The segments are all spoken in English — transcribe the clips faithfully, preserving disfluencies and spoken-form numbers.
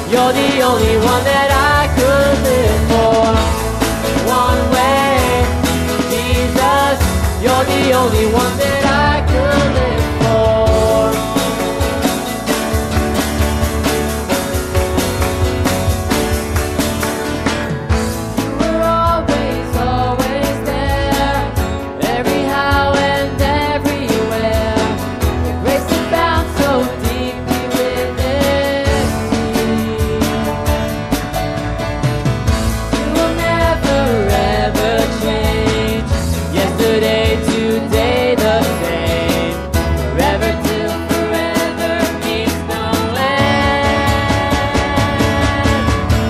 You're the only one that I could live for. One way, Jesus, you're the only one that I could live for. You were always, always there, every how and everywhere. Your grace is bound so deeply within me. You will never ever change. Yesterday, today, the same. Forever till forever means no end.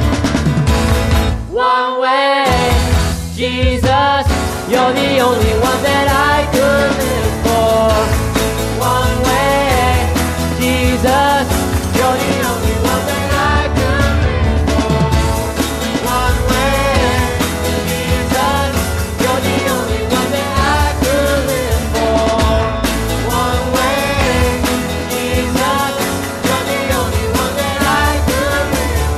One way, Jesus, you're the only one that I could live for. One way, Jesus, you're the only one that I could live for. One way, Jesus, you're the only one that I could live for. One way, Jesus, you're the only one that I could live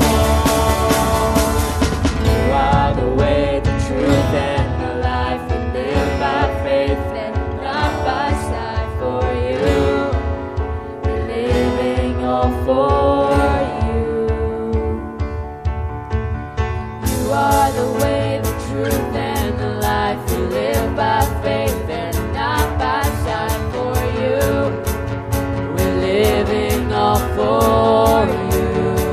for. You are the way, the truth, and the life. We live by faith and not by sight. For you, we're living all for you. You are the way, the truth, and the life. We live by faith and not by sight. For you, we're living all for you.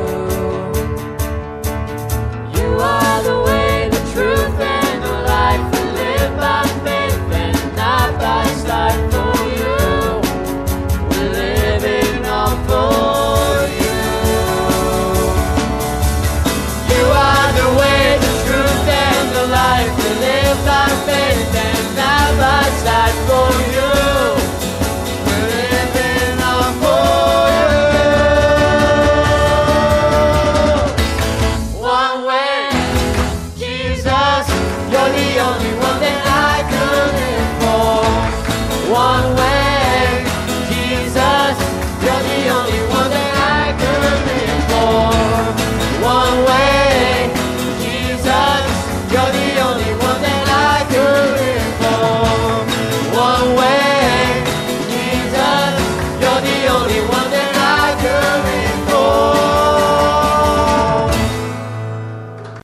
You are the way, the truth, and the life. We live by faith and not by sight. For you, we're living all for you. You are the way, the truth, and the life. We live by faith and not by sight. For you, we're living all for you. One way, Jesus, you're the only